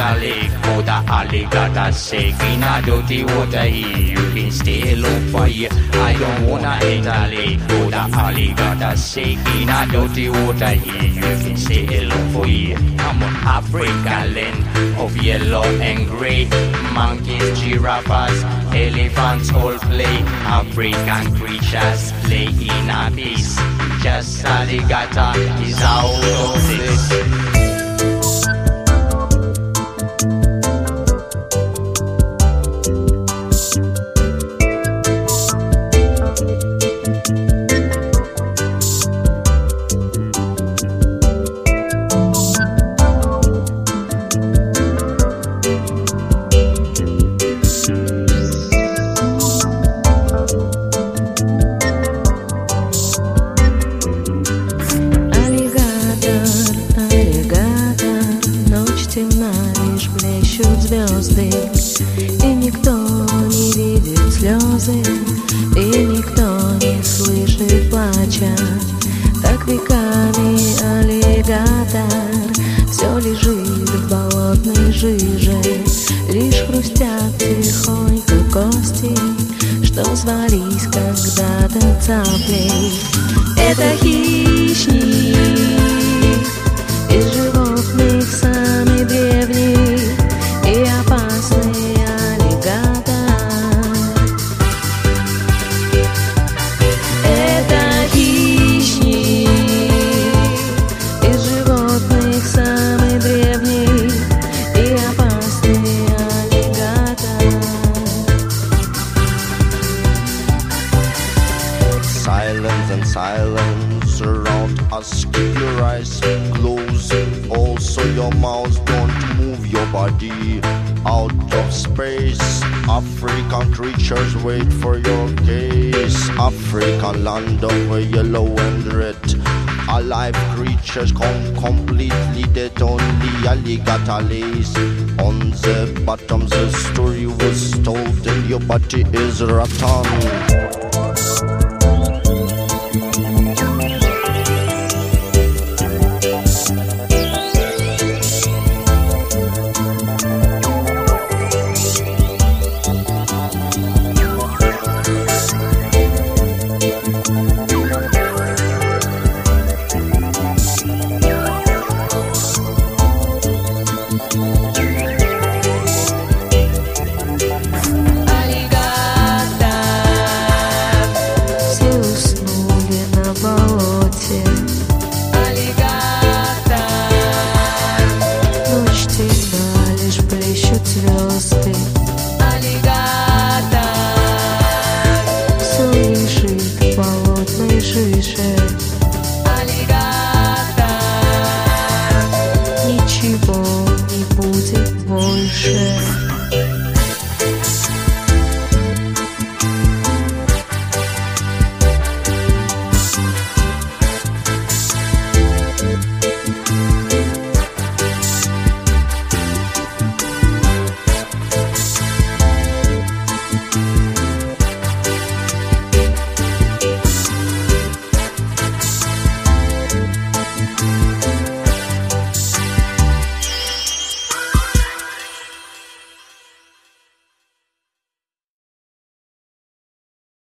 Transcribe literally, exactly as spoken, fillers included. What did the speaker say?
a lake for the alligator's sake. In a dirty water here, you can stay alone for here. I don't wanna hit a lake for the alligator's sake. In a dirty water here, you can stay alone for here. I'm on African land of yellow and grey. Monkeys, giraffes, elephants all play. African creatures play in a peace. Just alligator is out of this. Это хищник из животных, самый древний и опасный аллигатор. Это хищник из животных, самый древний и опасный аллигатор. Silence and silence around us. Keep your eyes closed, also your mouth. Don't move your body out of space. African creatures wait for your case. African land of yellow and red. Alive creatures come completely dead. Only alligator lays on the bottom. The story was told and your body is rotten.